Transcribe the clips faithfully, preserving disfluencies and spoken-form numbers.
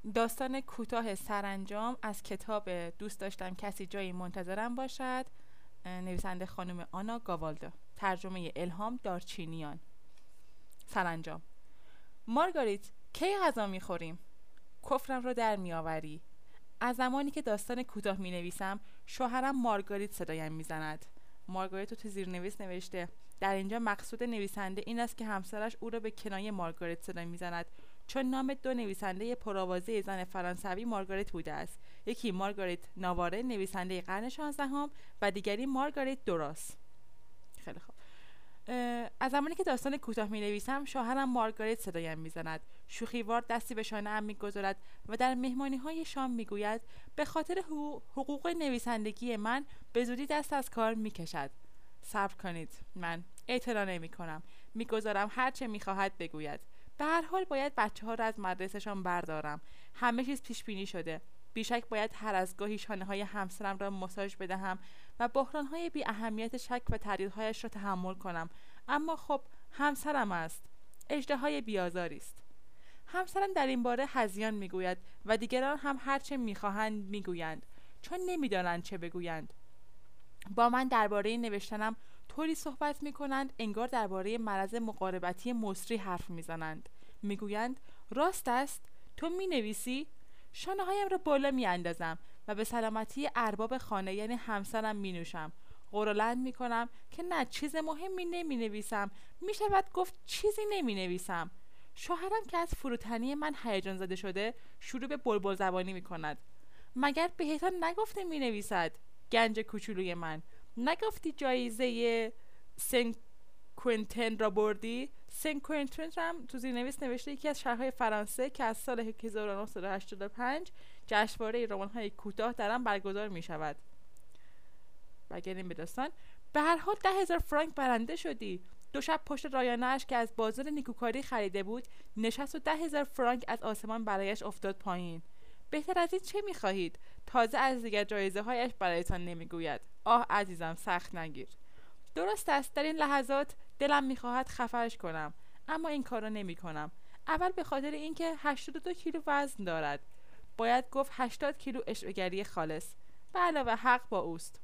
داستان کوتاه سرانجام از کتاب دوست داشتم کسی جایی منتظرم باشد، نویسنده خانم آنا گاوالدا، ترجمه الهام دارچینیان. سرانجام: مارگاریت، کی غذا میخوریم؟ کفرم رو در میآوری. از زمانی که داستان کوتاه می نویسم شوهرم مارگاریت صدایم میزند. مارگاریت رو تو زیرنویس نوشته. در اینجا مقصود نویسنده این است که همسرش او را به کنایه مارگاریت صدا میزند، چون نام دو نویسنده پرآوازه زن فرانسوی مارگاریت بوده است. یکی مارگاریت ناواره نویسنده قرن شانزدهم و دیگری مارگاریت دوراس. خیلی خوب. از زمانی که داستان کوتاه می نویسم شوهرم مارگاریت صدایم میزند. شوخیوار دستی به شانه ام میگذارد و در مهمانی های شام میگوید به خاطر حقوق نویسندگی من به زودی دست از کار میکشد. صبر کنید، من اعتنا نمی کنم. میگذارم هرچه میخواهد بگوید. به هر حال باید بچه ها را از مدرسهشان بردارم. همه چیز پیش بینی شده. بیشک باید هر از گاهی شانه های همسرم را ماساژ بدهم و بحران های بی اهمیت شک و تردیدهایش را تحمل کنم. اما خب همسرم است. اژدهای بیازاری است. همسرم در این باره هذیان میگوید و دیگران هم هرچه میخواهند میگویند، چون نمیدانند چه بگویند. با من درباره نوشتنم طوری صحبت میکنند انگار درباره مرض مقاربتی مصری حرف میزنند. میگویند راست است؟ تو مینویسی؟ شانه هایم را بالا میاندازم و به سلامتی ارباب خانه یعنی همسرم مینوشم. غرولند میکنم که نه، چیز مهمی نمی نویسم. میشود گفت چیزی نمی نویسم. شوهرم که از فروتنی من هیجان زده شده شروع به بلبل زبانی میکند. مگر بهتان نگفته می نویسد؟ گنج کوچولوی من، نگفتی جایزه سن کوئنتن را بردی؟ سن کوئنتن را هم تو زیرنویس نوشته یکی از شهرهای فرانسه که از سال هزار و نهصد و هشتاد و پنج جشنواره رمان‌های کوتاه در آن برگزار می شود. برگردیم به داستان. به هر حال ده هزار فرانک برنده شدی. دو شب پشت رایانه‌اش که از بازار نیکوکاری خریده بود نشست و ده هزار فرانک از آسمان برایش افتاد پایین. بهتر از این چه می‌خواهید؟ تازه از دیگر جایزه هایش برایتان نمیگوید. آه عزیزم، سخت نگیر. درست است، در این لحظات دلم میخواهد خفه‌اش کنم، اما این کارو نمی کنم. اول به خاطر اینکه هشتاد و دو کیلو وزن دارد. باید گفت هشتاد کیلو اشوه‌گری خالص. به علاوه حق با اوست.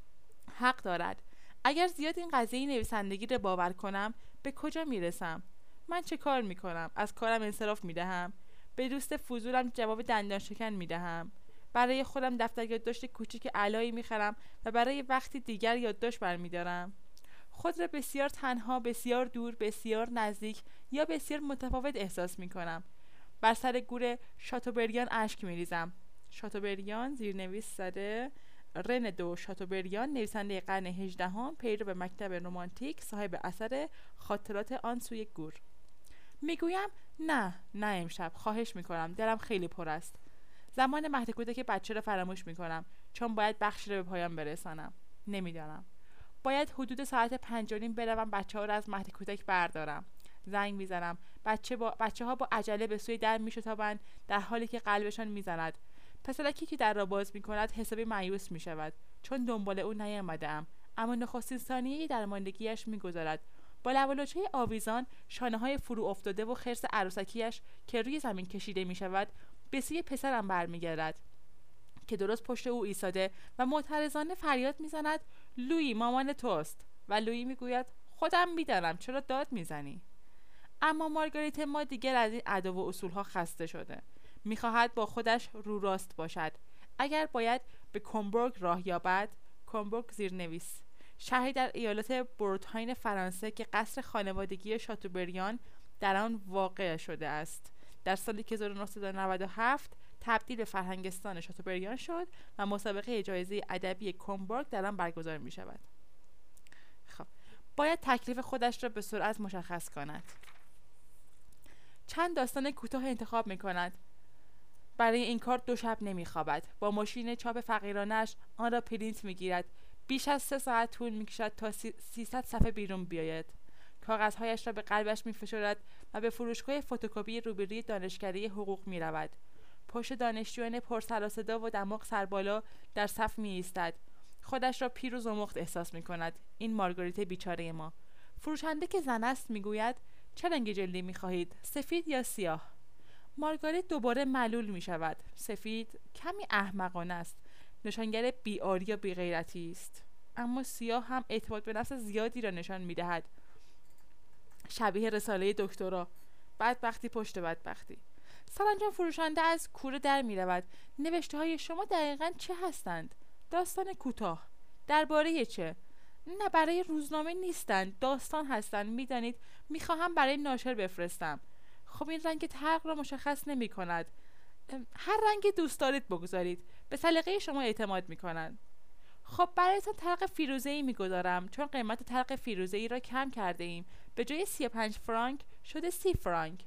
حق دارد. اگر زیاد این قضیه نویسندگی را باور کنم به کجا میرسم؟ من چه کار میکنم؟ از کارم انصراف میدهم؟ به دوست فضولم جواب دندان شکن میدهم؟ برای خودم دفتر یادداشت کوچیک علایی میخرم و برای وقتی دیگر یادداشت برمیدارم؟ خود را بسیار تنها، بسیار دور، بسیار نزدیک یا بسیار متفاوت احساس میکنم. بر سر گور شاتوبریان اشک میریزم. شاتوبریان زیرنویس زده رن دو شاتوبریان، نویسنده قرن هجدهم، پیرو به مکتب رمانتیک، صاحب اثر خاطرات آن سوی گور. میگویم نه، نه امشب، خواهش میکنم، دلم خیلی پر است. زمان مهد کودک بچه را فراموش میکنم چون باید بخشی را به پایان برسانم. نمیدانم. باید حدود ساعت پنج و نیم بروم بچه ها را از مهد کودک بردارم. زنگ میزنم. بچه با بچه ها با عجله به سوی در میشتابند در حالی که قلبشان میزند. پسرکی که در را باز میکند حسابی مایوس میشود چون دنبال او نیامده‌ام، اما نخستین ثانیه درماندگیش میگذارد. با لب و لوچه آویزان، شانه های فرو افتاده و خرس عروسکیش که روی زمین کشیده میشود به سوی پسرم برمیگردد که درست پشت او ایستاده و معترضانه فریاد میزند لویی، مامان توست. و لویی میگوید خودم میدانم، چرا داد میزنی؟ اما مارگاریت ما دیگر از این ادا و اصولها خسته شده. میخواهد با خودش رو راست باشد. اگر باید به کومبورگ راه یابد، کومبورگ زیرنویس، شهری در ایالت بروتاین فرانسه که قصر خانوادگی شاتوبریان در آن واقع شده است، در سال هزار و نهصد و نود و هفت تبدیل به فرهنگستان شاتوبریان شد و مسابقه جایزه ادبی کومبورگ در آن برگزار می شود. خب، باید تکلیف خودش را به سرعت مشخص کند. چند داستان کوتاه انتخاب می کند. برای این کار دو شب نمی خوابد. با ماشین چاپ فقیرانش آن را پرینت می گیرد. بیش از سه ساعت طول می کشد تا سیصد صفحه بیرون بیاید. کاغذهایش را به قلبش می فشارد و به فروشگاه فتوکپی روبروی دانشکده حقوق می رود. پشت دانشجویان پر سر و صدا و دماغ سربالا در صف می ایستد. خودش را پیر و زمخت احساس می کند. این مارگاریت بیچاره ما. فروشنده که زن است می گوید چه رنگ جلدی می خواهید؟ سفید یا سیاه؟ مارگارت دوباره معلول می شود. سفید کمی احمقانه است، نشانگر بی‌آری یا بی‌غیرتی است. اما سیاه هم اعتماد به نفس زیادی را نشان می دهد، شبیه رساله دکترا. بدبختی پشت بدبختی. سرانجام فروشنده از کوره در می رود. نوشته های شما دقیقاً چه هستند؟ داستان کوتاه. درباره چه؟ نه، برای روزنامه نیستند، داستان هستند. میدانید میخواهم برای ناشر بفرستم. خب این رنگ تلخ را مشخص نمی کند. هر رنگی دوست دارید بگذارید، به سلیقه شما اعتماد می کنند. خب برایتان تلخ فیروزه‌ای میگذارم، چون قیمت تلخ فیروزه‌ای را کم کرده ایم. به جای سی و پنج فرانک شده سی فرانک.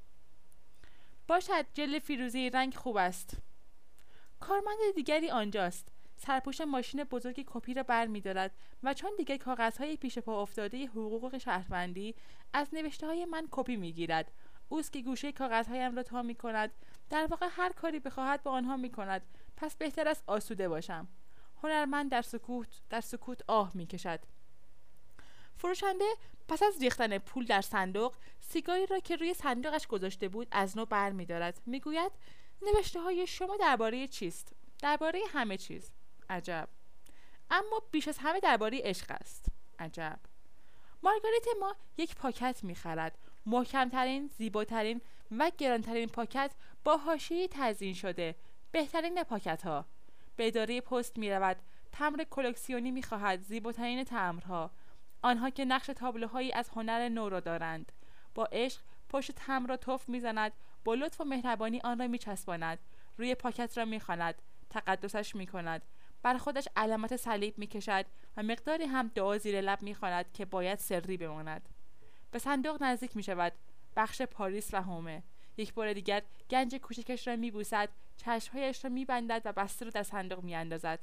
باشد، جل فیروزه‌ای رنگ خوب است. کارمند دیگری آنجاست. سرپوش ماشین بزرگ کپی را بر می دارد و چون دیگر کاغذهای پیش پا افتاده حقوق شهروندی از نوشته های من کپی می گیرد. اوست که گوشه کاغذهایم را تا می کند. در واقع هر کاری بخواهد با آنها می کند. پس بهتر است آسوده باشم. هنرمند در سکوت در سکوت آه می کشد. فروشنده پس از ریختن پول در صندوق، سیگاری را که روی صندوقش گذاشته بود از نو بر می دارد. می گوید نوشته های شما درباره چیست؟ درباره همه چیز. عجب. اما بیش از همه درباره عشق است. عجب. مارگاریت ما یک پاکت می خرد. محکمترین، زیباترین و گرانترین پاکت با حاشیه تزیین شده. بهترین پاکت ها. به اداره پست می رود. تمبر کلکسیونی می خواهد. زیباترین تمبرها. آنها که نقش تابلوهایی از هنر نو را دارند. با عشق پشت تمبر را تف می زند. با لطف و مهربانی آن را می چسباند. روی پاکت را می خواند. تقدسش می کند. بر خودش علامت صلیب می کشد و مقداری هم دعا زیر لب می خواند که باید سری بماند. به صندوق نزدیک می شود. بخش پاریس و هومه. یک بار دیگر گنج کوچکش را می بوسد. چشمهایش را می بندد و بسته را در صندوق می اندازد.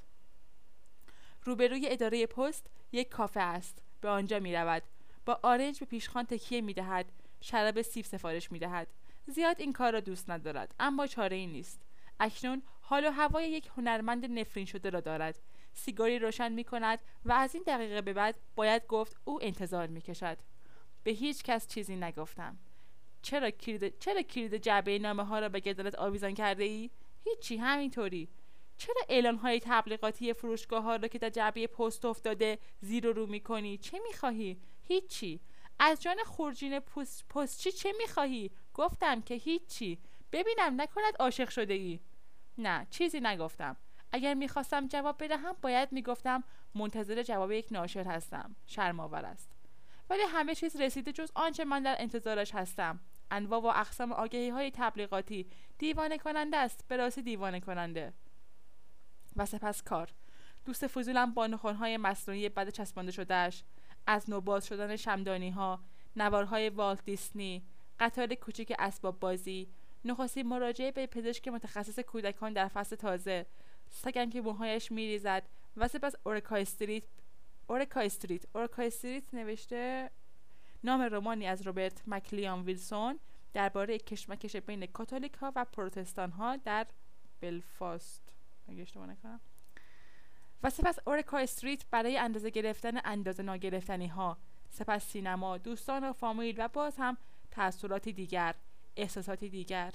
روبروی اداره پست یک کافه است. به آنجا می رود. با آرنج به پیشخوان تکیه می دهد. شراب سیب سفارش می دهد. زیاد این کار را دوست ندارد، اما چاره ای نیست. اکنون حال و هوای یک هنرمند نفرین شده را دارد. سیگاری روشن می کند و از این دقیقه به بعد باید گفت او انتظار می کشد. به هیچ کس چیزی نگفتم. چرا کلید چرا کلید جعبه نامه ها را به گردنت آویزان کرده ای؟ هیچی، همینطوری. چرا اعلان های تبلیغاتی فروشگاه ها را که در جعبه پست افتاده زیر و رو می کنی؟ چه می خواهی؟ هیچی. از جان خورجین پست پستچی چه می خواهی؟ گفتم که هیچی. ببینم نکند عاشق شده ای. نه، چیزی نگفتم. اگر میخواستم جواب بدهم باید میگفتم منتظر جواب یک ناشر هستم. شرم‌آور است. ولی همه چیز رسیده جز آنچه من در انتظارش هستم. انواع و اقسام آگهی های تبلیغاتی دیوانه کننده است، به راستی دیوانه کننده. و سپس کار. دوست فضولم با نخونهای مصنوعی بد چسبانده شدهش، از نو باز شدن شمدانی ها، نوارهای والت دیسنی، قطار کوچک اسباب بازی، نخستین مراجعه به پزشک متخصص کودکان در فصل تازه، سگم که موهایش میریزد و سپس اورکا استریت اورکا استریت اورکا استریت نوشته نام رمانی از روبرت مکلیام ویلسون درباره کشمکش بین کاتولیک ها و پروتستان ها در بلفاست، اگه اشتباه نکنم. و سپس اورکا استریت برای اندازه گرفتن اندازه ناگرفتنی ها، سپس سینما، دوستان و فامیل و باز هم تأثیراتی دیگر، احساساتی دیگر.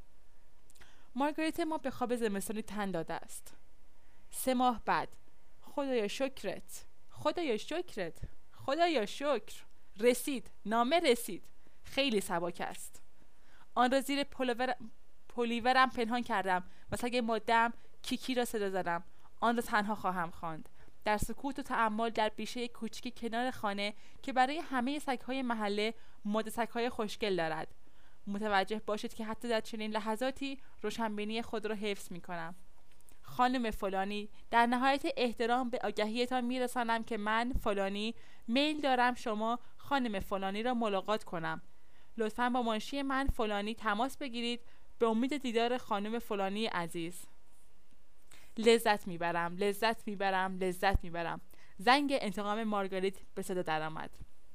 مارگاریت ما به خواب زمستانی تن داده است. سه ماه بعد. خدایا شکرت، خدایا شکرت، خدایا شکر. رسید، نامه رسید. خیلی سبک است. آن را زیر پولور... پولیورم پنهان کردم و سگ ماده‌ام کیکی را صدا زدم. آن را تنها خواهم خواند. در سکوت و تأمل در بیشه کوچکی کنار خانه که برای همه سگ‌های محله ماده سگ‌های خوشگل دارد. متوجه باشید که حتی در چنین لحظاتی روشنبینی خود را حفظ می‌کنم. خانم فلانی، در نهایت احترام به آگهیتان می‌رسانم که من فلانی میل دارم شما خانم فلانی را ملاقات کنم. لطفاً با منشی من فلانی تماس بگیرید به امید دیدار خانم فلانی عزیز. لذت میبرم، لذت میبرم، لذت میبرم. زنگ انتقام مارگاریت به صدا درآمد.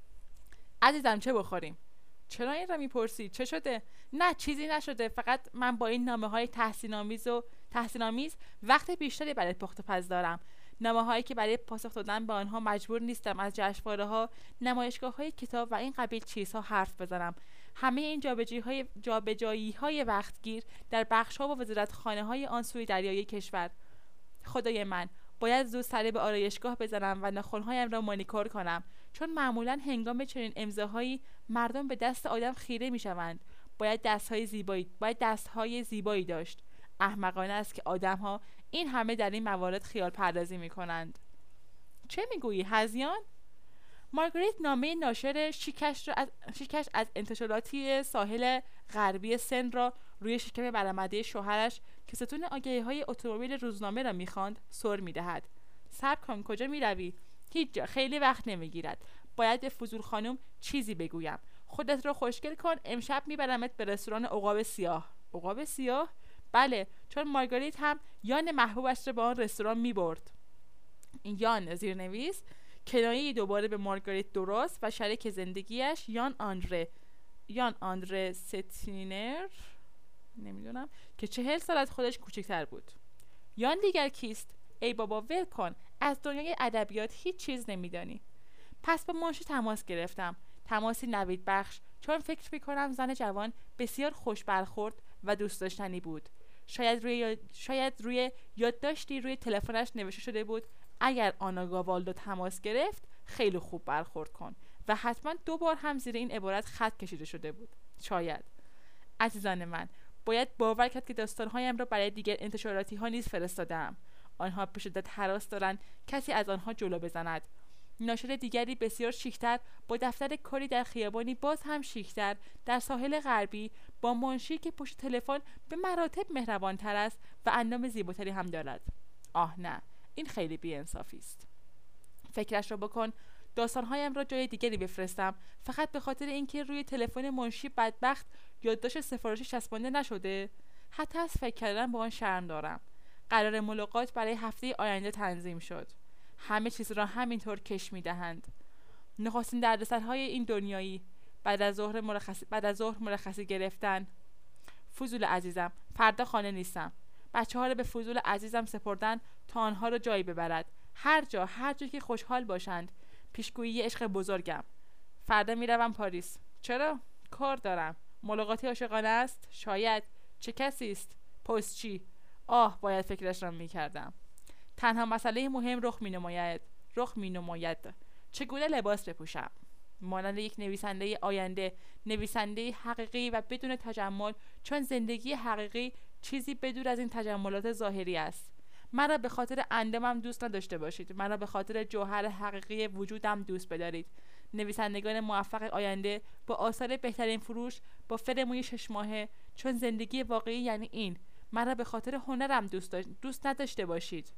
عزیزم چه بخوریم؟ چرا این را میپرسی؟ چه شده؟ نه چیزی نشده، فقط من با این نامه های تحسین آمیز و تحسین آمیز وقت بیشتری برای پخت و پز دارم. نامه هایی که برای پاسخ دادن به آنها مجبور نیستم از جشنواره ها، نمایشگاه های کتاب و این قبیل چیزها حرف بزنم. همه این جابجایی‌های جابجایی‌های وقتگیر در بخش‌ها و وزارتخانه‌های آن سوی دریای کشور. خدای من، باید زود سری به آرایشگاه بزنم و ناخن‌هایم را مانیکور کنم، چون معمولاً هنگام چنین امضاهایی مردم به دست آدم خیره می‌شوند. باید دست‌های زیبایی، باید دست‌های زیبایی داشت. احمقانه است که آدم‌ها این همه در این موارد خیال پردازی می‌کنند. چه می‌گویی هذیان؟ مارگریت نامه ناشر شیکش, را از شیکش از انتشاراتی ساحل غربی سن را روی شکم برآمده شوهرش که ستون آگهی‌های اتومبیل روزنامه را می‌خواند سر می‌دهد. صبر کن، کجا می‌روی؟ هیچ جا، خیلی وقت نمی‌گیرد. باید به فضول خانم چیزی بگویم. خودت را خوشگل کن، امشب میبرمت به رستوران عقاب سیاه. عقاب سیاه؟ بله، چون مارگریت هم یان محبوبش را به آن رستوران میبرد. یان زیرنویس کنایه‌ای دوباره به مارگریت درست و شریک زندگیش یان آندره یان آندره ستینر نمیدونم که چهل سال از خودش کوچکتر بود. یان دیگر کیست؟ ای بابا ول کن، از دنیای ادبیات هیچ چیز نمیدانی. پس با منشی تماس گرفتم، تماسی نوید بخش، چون فکر میکنم زن جوان بسیار خوش برخورد و دوست داشتنی بود. شاید روی شاید روی یادداشتی روی تلفنش نوشته شده بود اگر آنا گاوالدو تماس گرفت خیلی خوب برخورد کن، و حتما دو بار هم زیر این عبارت خط کشیده شده بود. شاید. عزیزان من، باید باور کرد که داستانهایم را برای دیگر انتشاراتی ها نیز فرستادم. آنها به شدت هراس دارند کسی از آنها جلو بزند. ناشر دیگری بسیار شیکتر با دفتر کاری در خیابانی باز هم شیکتر در ساحل غربی با منشی که پشت تلفن به مراتب مهربانتر است و اندام زیباتری هم دارد. آه نه، این خیلی بی‌انصافی است. فکرش را بکن، داستانهایم را جای دیگری بفرستم فقط به خاطر اینکه روی تلفن منشی بدبخت یادداشت سفارشی چسبانده نشده؟ حتی از فکر کردن به آن شرم دارم. قرار ملاقات برای هفته آینده تنظیم شد. همه چیز را همینطور کش می‌دهند. نخستین دردسرهای این دنیایی، بعد از ظهر مرخصی بعد از ظهر مرخصی گرفتن. فضول عزیزم، فردا خانه نیستم. بچه‌ها را به فضول عزیزم سپردن تا آنها را جایی ببرد. هر جا، هر جا که خوشحال باشند. پیشگویی عشق بزرگم. فردا میروم پاریس. چرا؟ کار دارم. ملاقاتی عاشقانه است؟ شاید. چه کسی است؟ پستچی. آه، باید فکرش را می‌کردم. تنها مسئله مهم رخ می‌نماید. رخ می‌نماید. چگونه لباس بپوشم؟ مانند یک نویسنده آینده، نویسنده حقیقی و بدون تجمل، چون زندگی حقیقی چیزی بدور از این تجملات ظاهری است. مرا به خاطر اندامم دوست نداشته باشید، مرا به خاطر جوهر حقیقی وجودم دوست بدارید. نویسندگان موفق آینده با آثار بهترین فروش، با فرموی شش ماهه، چون زندگی واقعی یعنی این. مرا به خاطر هنرم دوست داشت دوست نداشته باشید.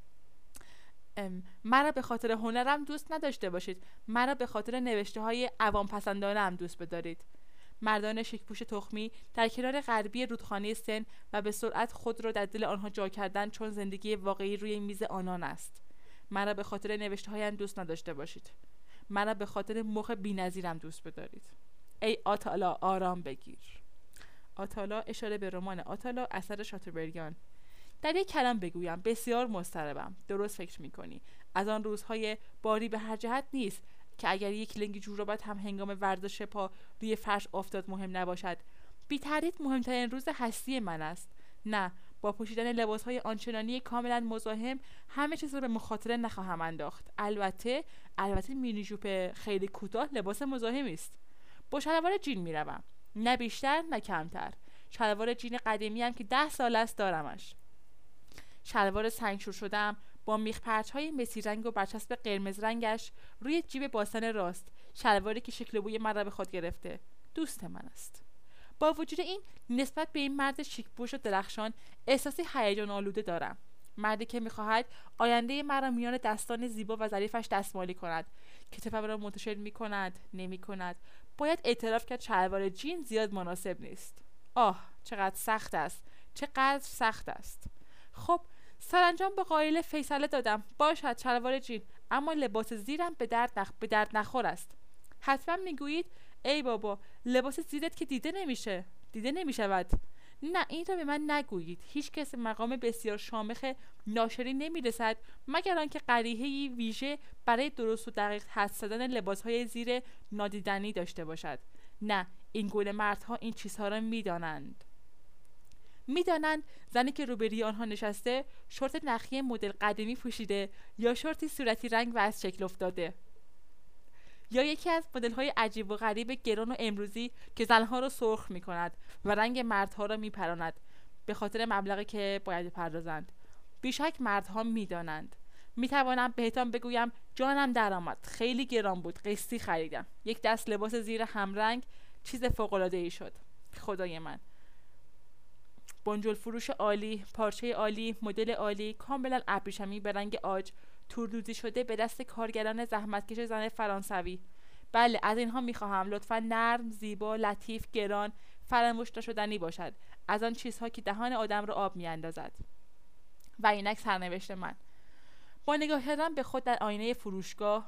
مرا به خاطر هنرم دوست نداشته باشید. مرا به خاطر نوشته های عوام پسندانم دوست بدارید. مردان شیک‌پوش تخمی در کنار غربی رودخانه سن و به سرعت خود را در دل آنها جا کردن، چون زندگی واقعی روی میز آنان است. مرا به خاطر نوشته هایم دوست نداشته باشید. مرا به خاطر مخ بی‌نظیرم دوست بدارید. ای آتالا، آرام بگیر. آتالا اشاره به رمان آتالا اثر شاتوبریان. در یک کلام بگویم، بسیار مضطربم. درست فکر می‌کنی. از آن روزهای باری به هر جهت نیست که اگر یک لنگ جورابت هم هنگام ورزش پا روی فرش افتاد مهم نباشد. بی تردید مهمترین روز هستی من است. نه، با پوشیدن لباسهای آنچنانی کاملا مزاحم همه چیز را به مخاطره نخواهم انداخت. البته البته مینی جوپ خیلی کوتاه لباس مزاحمی است. با شلوار جین میروم، نه بیشتر نه کمتر. شلوار جین قدیمی هم که ده سال است دارمش. شلوار سنگشور شدم با میخ پرچ‌های مسی رنگ و برچسب قرمز رنگش روی جیب باستن راست. شلواری که شکل و بوی مرا به خود گرفته. دوست من است. با وجود این، نسبت به این مرد شیک‌پوش و درخشان احساسی هیجان آلوده دارم. مردی که می‌خواهد آینده مرا میان دستان زیبا و ظریفش دستمالی کند، کتابم را منتشر می‌کند، نمی‌کند. باید اعتراف کرد شلوار جین زیاد مناسب نیست. آه، چقدر سخت است. چقدر سخت است. خب، سرانجام به قائله فیصله دادم. باشد شلوار جین، اما لباس زیرم به درد نخ... به درد نخور است. حتما میگویید ای بابا، لباس زیرت که دیده نمیشه. دیده نمیشود. نه، این را به من نگویید. هیچ کس مقام بسیار شامخ ناشری نمیرسد مگر آنکه قریحه‌ای ویژه برای درست و دقیق حدس زدن لباسهای زیر نادیدنی داشته باشد. نه، این گونه مردها این چیزها را میدانند. میدانند زنی که روبروی آنها نشسته شورت نخی مدل قدیمی پوشیده یا شورتی صورتی رنگ و از شکل افتاده، یا یکی از مدل‌های عجیب و غریب گران و امروزی که زنها را سرخ می‌کند و رنگ مردها را می‌پراند به خاطر مبلغی که باید بپردازند. بیشک مردها می‌دانند. می‌توانم بهتان بگویم جانم درآمد، خیلی گران بود، قسطی خریدم. یک دست لباس زیر همرنگ، چیز فوق‌العاده‌ای شد. خدای من، بنجل فروش عالی، پارچه عالی، مدل عالی، کاملا ابریشمی به رنگ عاج، توردوزی شده به دست کارگران زحمتکش زن فرانسوی. بله، از اینها میخواهم، لطفا نرم، زیبا، لطیف، گران، فراموش نشدنی باشد، از آن چیزها که دهان آدم را آب میاندازد. و اینک سرنوشت من. با نگاه کردن به خود در آینه فروشگاه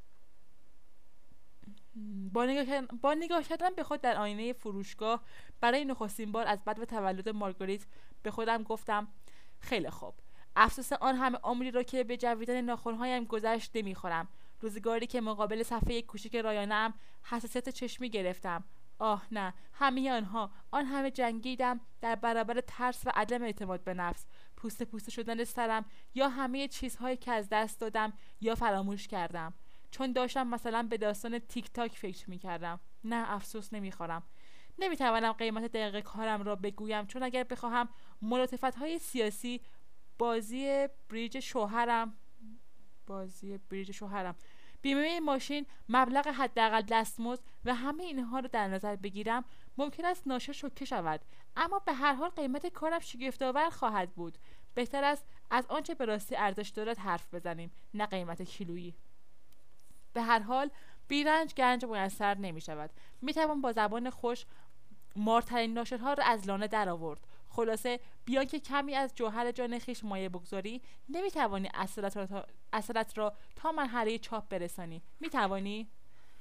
با نگاه, با نگاه کردن به خود در آینه فروشگاه برای نخستین بار از بعد تولد مارگاریت به خودم گفتم خیلی خوب، افسوس آن همه عمری را که به جویدن ناخن‌هایم گذشت نمیخورم. روزگاری که مقابل صفحه کوچک رایانه‌ام حساسیت چشمی گرفتم. آه نه، همه آنها، آن همه جنگیدم در برابر ترس و عدم اعتماد به نفس، پوست پوست شدن سرم، یا همه چیزهایی که از دست دادم یا فراموش کردم چون داشتم مثلا به داستان تیک تاک فکر می‌کردم. نه، افسوس نمی‌خورم. نمی‌توانم قیمت دقیق کارم را بگویم، چون اگر بخواهم ملاتفت‌های سیاسی، بازی بریج شوهرم بازی بریج شوهرم بیمه ماشین، مبلغ حداقل دستمزد و همه اینها را در نظر بگیرم، ممکن است ناشر شوکه شود، اما به هر حال قیمت کارم شگفت‌آور خواهد بود. بهتر است از آنچه به راستی ارزش دارد حرف بزنیم، نه قیمت کیلویی. به هر حال بیرنج گنج میسر نمی شود. می توان با زبان خوش مارترین ناشرها را از لانه در آورد. خلاصه بیان که کمی از جوهر جان خویش مایه بگذاری، نمی توانی اصلت را تا, اصلت را تا مرحله چاپ برسانی. می توانی؟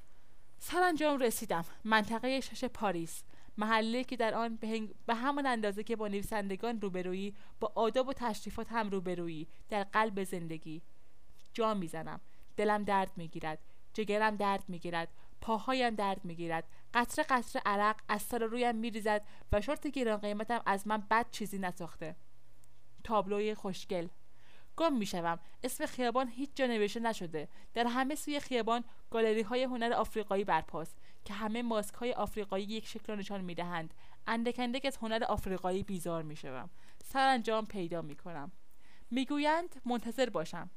سرانجام رسیدم. منطقه شش پاریس، محله که در آن به, هنگ... به همان اندازه که با نویسندگان روبرویی، با آداب و تشریفات هم روبرویی، در قلب زندگی. جا میزنم، دلم درد میگیرد، جگرم درد میگیرد، پاهایم درد میگیرد، قطره قطره عرق از سر رویم میریزد و شورت گران قیمتم از من بد چیزی نساخته. تابلوی خوشگل. گم میشوم. اسم خیابان هیچ جا نوشته نشده. در همه سوی خیابان گالری های هنر آفریقایی برپاست که همه ماسک های آفریقایی یک شکل را نشان میدهند. اندک اندک از هنر آفریقایی بیزار میشوم. سرانجام پیدا میکنم. میگویند منتظر باشم.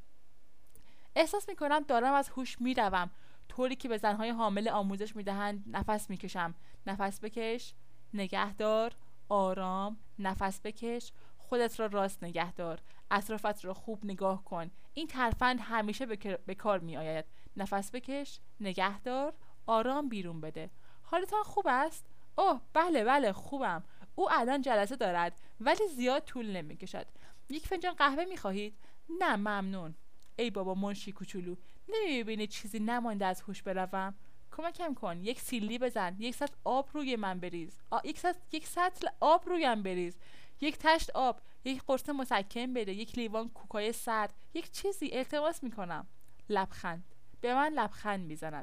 احساس میکنم دارم از هوش میروم، طوری که به زنهای حامل آموزش میدهند نفس میکشم. نفس بکش، نگهدار، آرام، نفس بکش، خودت را راست نگهدار، اطرافت را خوب نگاه کن. این ترفند همیشه به کار می آید. نفس بکش، نگهدار، آرام بیرون بده. حالتان خوب است؟ اوه بله بله خوبم. او الان جلسه دارد ولی زیاد طول نمی کشد. یک فنجان قهوه می خواهید؟ نه ممنون. ای بابا منشی کوچولو، نمی بینی چیزی نمانده از هوش بروم؟ کمکم کن، یک سیلی بزن، یک سطل آب روی من بریز، آ... یک سطل یک سطل آب رویم بریز، یک تشت آب، یک قرص مسکن بده، یک لیوان کوکای سرد، یک چیزی، التماس میکنم. لبخند، به من لبخند میزند.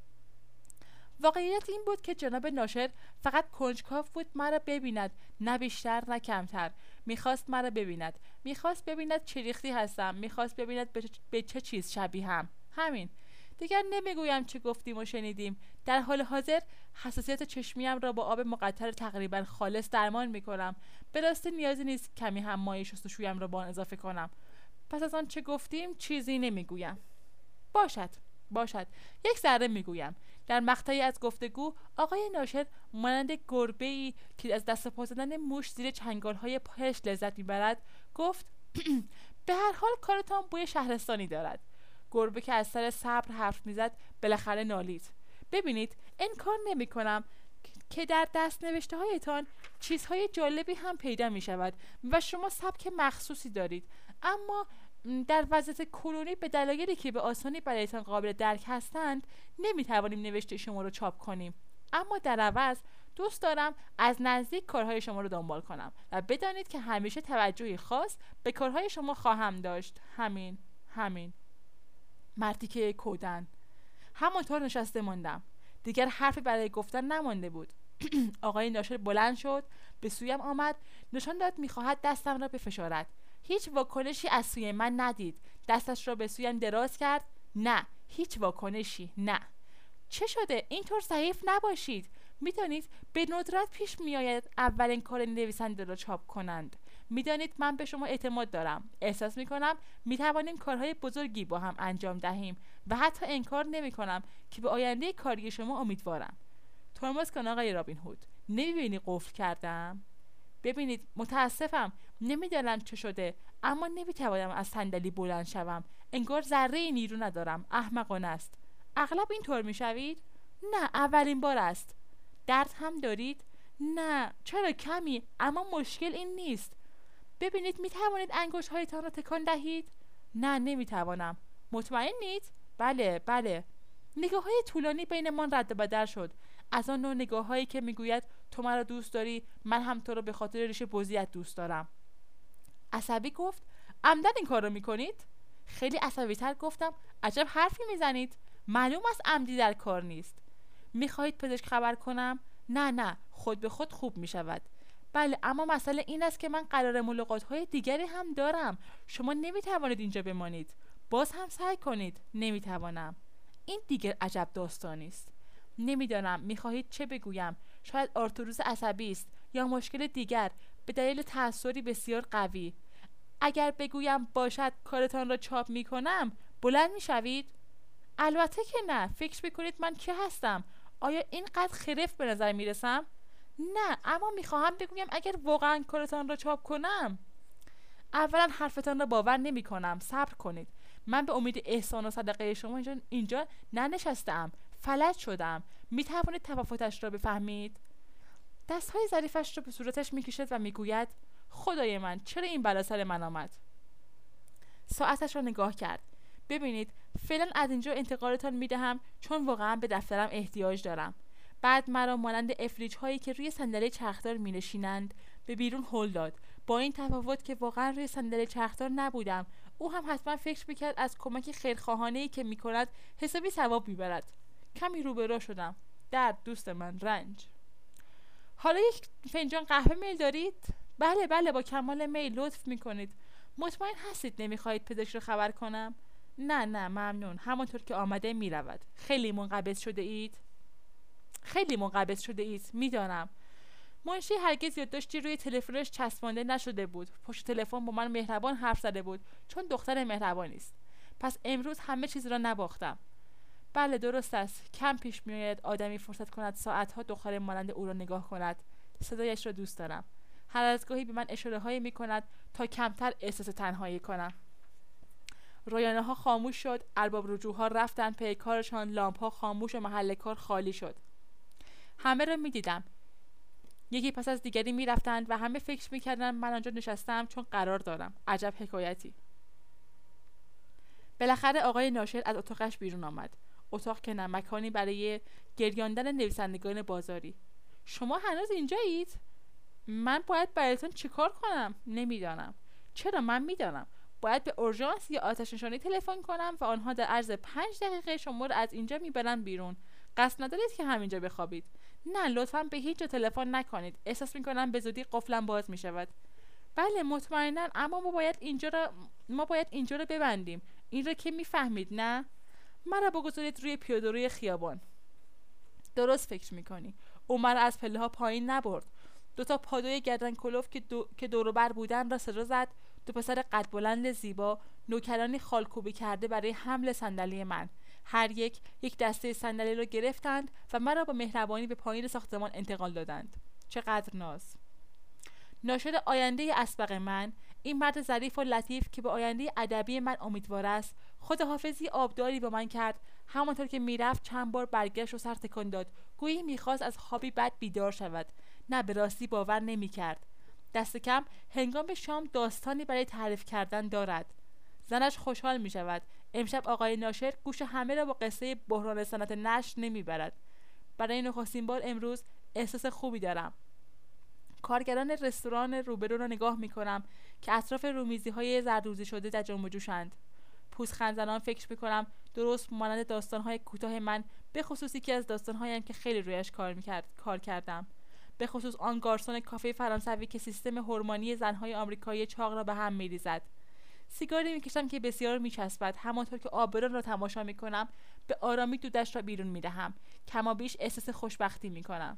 واقعیت این بود که جناب ناشر فقط کنجکاو بود مرا ببیند، نه بیشتر نه کمتر. میخواست مرا ببیند، میخواست ببیند چه ریختی هستم، میخواست ببیند به, به چه چیز شبیهم. همین. دیگر نمیگویم چه گفتیم و شنیدیم. در حال حاضر حساسیت چشمیم را با آب مقطر تقریبا خالص درمان میکنم. به راستی نیازی نیست کمی هم مایع شستشویم را با آن اضافه کنم. پس از آن چه گفتیم چیزی نمیگویم. باشد باشد یک ذره میگویم. در مقطعی از گفتگو آقای ناشر مانند گربه‌ای که از دست و پا زدن موش زیر چنگال‌های پایش لذت میبرد گفت به هر حال کارتان بوی شهرستانی دارد. گربه که از سر صبر حرف میزد بالاخره نالید. ببینید انکار نمی کنم که در دست نوشته هایتان چیزهای جالبی هم پیدا می شود و شما سبک مخصوصی دارید، اما در وضعیت کنونی به دلایلی که به آسانی برایتان قابل درک هستند نمی توانیم نوشته شما رو چاپ کنیم. اما در عوض دوست دارم از نزدیک کارهای شما رو دنبال کنم و بدانید که همیشه توجهی خاص به کارهای شما خواهم داشت. همین همین. مردی که کودن. همانطور نشسته ماندم. دیگر حرفی برای گفتن نمانده بود. آقای ناشر بلند شد، به سویم آمد، نشان داد میخواهد دستم را بفشارد. هیچ واکنشی از سوی من ندید. دستش را به سویم دراز کرد. نه، هیچ واکنشی، نه. چه شده؟ اینطور ضعیف نباشید. میدانید به ندرت پیش میآید اولین کار نویسنده را چاپ کنند. میدانید من به شما اعتماد دارم. احساس میکنم میتوانیم کارهای بزرگی با هم انجام دهیم و حتی انکار نمیکنم که به آینده کاری شما امیدوارم. ترمز کن آقای رابین هود. نمیبینی قفل کردم؟ ببینید، متاسفم، نمیدانم چه شده، اما نمیتوانم از صندلی بلند شوم. انگار ذره نیرو ندارم. احمقانه است. اغلب اینطور میشوید؟ نه، اولین بار است. درد هم دارید؟ نه، چرا کمی، اما مشکل این نیست. ببینید، میتوانید انگشت‌هایتان را تکان دهید؟ نه، نمیتوانم. مطمئنید؟ بله، بله. نگاه‌های طولانی بینمان رد و بدل شد. از آن نوع نگاه‌هایی که میگوید تو مرا دوست داری، من هم تو را به خاطر ریشه بزیت دوست دارم. عصبی گفت عمدن این کار را میکنید؟ خیلی عصبی‌تر گفتم عجب حرفی میزنید. معلوم است عمدی در کار نیست. میخواهید پزشک خبر کنم؟ نه نه، خود به خود خوب میشود. بله، اما مسئله این است که من قرار ملاقات‌های دیگری هم دارم. شما نمیتوانید اینجا بمانید. باز هم سعی کنید. نمیتوانم. این دیگر عجب داستانی است. نمیدانم میخواهید چه بگویم. شاید آرتروز عصبی است یا مشکل دیگر به دلیل تأثیری بسیار قوی. اگر بگویم باشد کارتان را چاپ میکنم، بلند میشوید؟ البته که نه. فکر میکنید من کی هستم؟ آیا اینقدر خرف به نظر میرسم؟ نه، اما میخواهم بگویم اگر واقعا کارتان را چاپ کنم. اولا حرفتان را باور نمی کنم. صبر کنید. من به امید احسان و صدقه شما اینجا, اینجا ننشستم. فلج شدم. می توانید تفاوتش را بفهمید؟ دستهای ظریفش را به صورتش می کشد و می گوید خدای من، چرا این بلا سر من آمد؟ ساعتش را نگاه کرد. ببینید، فعلا از اینجا انتقالتان می دهم چون واقعا به دفترم احتیاج دارم. بعد مرا مانند افریج هایی که روی صندلی چرخدار می نشینند به بیرون هل داد. با این تفاوت که واقعا روی صندلی چرخدار نبودم. او هم حتما فکر میکرد از کمک خیرخواهانه‌ای که میکند حسابی ثواب میبرد. کمی روبرو شدم. درد دوست من، رنج. حالا یک فنجان قهوه میل دارید؟ بله بله، با کمال میل، لطف میکنید. مطمئن هستید نمیخواهید پزشک رو خبر کنم؟ نه نه ممنون، همانطور که آمده میرود. خیلی منقبض شده اید؟ خیلی منقبض شده اید، میدانم. منشی هرگز یادداشتی روی تلفنش چسبانده نشده بود. پشت تلفن با من مهربان حرف زده بود چون دختر مهربانی است. پس امروز همه چیز را نباختم. بله درست است. کم پیش میآید آدمی فرصت کند ساعتها دختر مانند او را نگاه کند. صدایش را دوست دارم. هر از گاهی به من اشاره هایی می کند تا کمتر احساس تنهایی کنم. رایانه ها خاموش شد. ارباب رجوع ها رفتند پی کارشان. لامپ ها خاموش و محل کار خالی شد. همه را می دیدم. یکی پس از دیگری می رفتند و همه فکر می کردند من آنجا نشستم چون قرار دارم. عجب حکایتی. بالاخره آقای ناشر از اتاقش بیرون آمد. اتاق که نه، مکانی برای گریاندن نویسندگان بازاری. شما هنوز اینجایید؟ من باید برایتان چیکار کنم؟ نمیدانم. چرا؟ من میدانم. باید به اورژانس یا آتش نشانی تلفن کنم و آنها در عرض پنج دقیقه شما را از اینجا میبرن بیرون. قصد ندارید که همینجا بخوابید؟ نه لطفاً به هیچ جا تلفن نکنید. احساس میکنم به زودی قفلم باز میشود. بله مطمئناً، اما ما باید اینجا را ما باید اینجا را ببندیم. این را که میفهمید نه؟ مرا بگذارید روی پیاده‌روی خیابان. درست فکر میکنی. او مرا از پله ها پایین نبرد. دو تا پادوی گردن کلوف که دو... که دور و بر بودن را صدا زد. دو پسر قد بلند زیبا نوکرانی خالکوبی کرده برای حمل صندلی من. هر یک یک دسته صندلی را گرفتند و مرا با مهربانی به پایین ساختمان انتقال دادند. چقدر ناز. ناشر آینده اسبق من، این مرد ظریف و لطیف که به آینده ادبی من امیدوار است، خداحافظی آبداری با من کرد. همانطور که میرفت چند بار برگشت و سر تکان داد، گویی میخواست از خوابی بد بیدار شود. نه، به راستی باور نمیکرد. دست کم هنگام شام داستانی برای تعریف کردن دارد. زنش خوشحال میشود. امشب آقای ناشر گوش همه را با قصه بحران صنعت نشر نمیبرد. برای نخستین بار امروز احساس خوبی دارم. کارگران رستوران روبرو را نگاه میکنم که اطراف رومیزی های زردوزی شده در جنب و جوشند. پوزخند زنان فکر میکنم درست مانند داستان های کوتاه من به خصوص یکی از داستان‌هایم که خیلی رویش کار می‌کرد کار کردم، به خصوص آن گارسون کافه فرانسوی که سیستم هورمونی زن‌های آمریکایی چاق را به هم می‌ریزد. سیگاری می‌کشم که بسیار می‌چسبد. همانطور که آبرون را تماشا می‌کنم به آرامی دودش را بیرون می‌دهم. کمابیش احساس خوشبختی می‌کنم.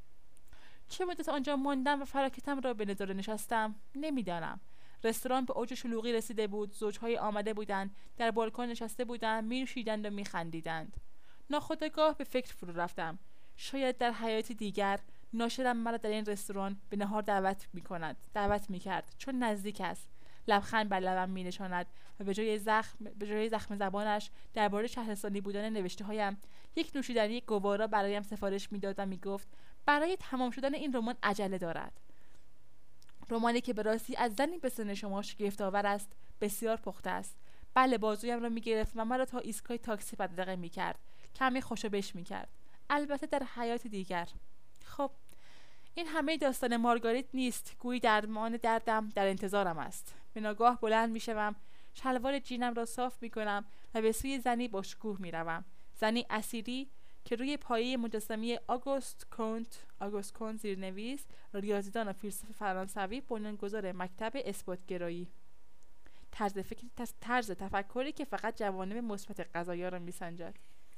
چه مدت آنجا ماندم و فراکتم را به نظاره نشستم نمی‌دانم. رستوران به اوج شلوغی رسیده بود. زوج‌های آمده بودند، در بالکن نشسته بودند، می‌نوشیدند و می‌خندیدند. ناخودآگاه به فکر فرو رفتم. شاید در حیاتی دیگر ناشرم مرا در این رستوران به نهار دعوت می‌کند، دعوت می‌کرد، چون نزدیک است. لبخند بر لبم می‌نشاند و به جای زخم به جای زخم زبانش درباره شهرستانی بودن نوشته‌هایم یک نوشیدنی گوارا برایم سفارش می‌داد و می‌گفت برای تمام شدن این رمان عجله دارد. رمانی که به راستی از زنی به سن شما شگفت‌آور است، بسیار پخته است. بله، بازویم را می‌گرفت و مرا تا ایستگاه تاکسی بدرقه می‌کرد. کمی خوشوبش می‌کرد. البته در حیات دیگر. خب این همه داستان مارگاریت نیست. گویی درمان دردم در انتظارم است. به ناگاه بلند می‌شوم، شلوار جینم را صاف می‌کنم و به سوی زنی با شکوه می‌روم. زنی اسیری که روی پایه مجسمه آگوست کونت آگوست کونت زیرنویس ریاضیدان و فیلسوف فرانسوی بنیانگذار مکتب اثبات‌گرایی، طرز فکر طرز تفکری که فقط جوانب مثبت قضایا را می‌سنجد.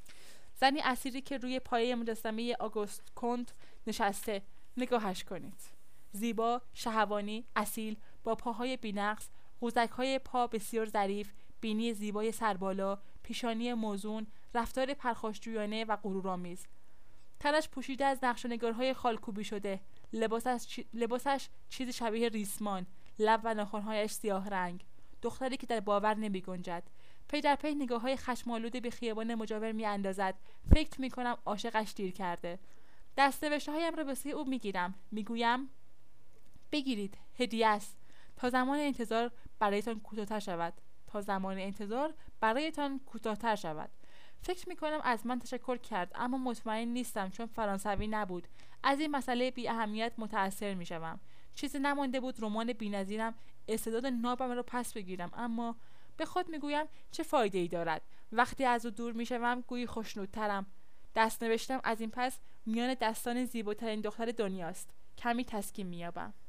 زنی اسیری که روی پایه مجسمه آگوست کونت نشسته. نگاهش کنید. زیبا، شهوانی، اصیل، با پاهای بی‌نقص، قوزک‌های پا بسیار ظریف، بینی زیبای سربالا، پیشانی موزون، رفتار پرخاشجویانه و غرورآمیز. تنش پوشیده از نقشه‌نگارهای خالکوبی شده. لباسش, چی... لباسش چیزی شبیه ریسمان، لب و ناخن‌هایش سیاه رنگ. دختری که در باور نمی گنجد. پی در پی نگاه‌های خشم‌آلوده به خیابان مجاور می‌اندازد. فکر می‌کنم عاشقش دیر کرده. دست‌نوشته‌هایم را به سوی او می‌گیرم. می‌گویم بگیرید، هدیه است. تا زمان انتظار برایتان کوتاه‌تر شود. تا زمان انتظار برایتان کوتاه‌تر شود. فکر می‌کنم از من تشکر کرد، اما مطمئن نیستم چون فرانسوی نبود. از این مسئله بی اهمیت متأثر می‌شوم. چیزی نمانده بود رمان بی‌نظیرم استعداد نابم را پس بگیرم، اما به خود می‌گویم چه فایده‌ای دارد. وقتی از او دور می‌شوم گویی خوشنودترم. دست نوشتم از این پس میان دستان زیباترین دختر دنیاست. کمی تسکین می‌یابم.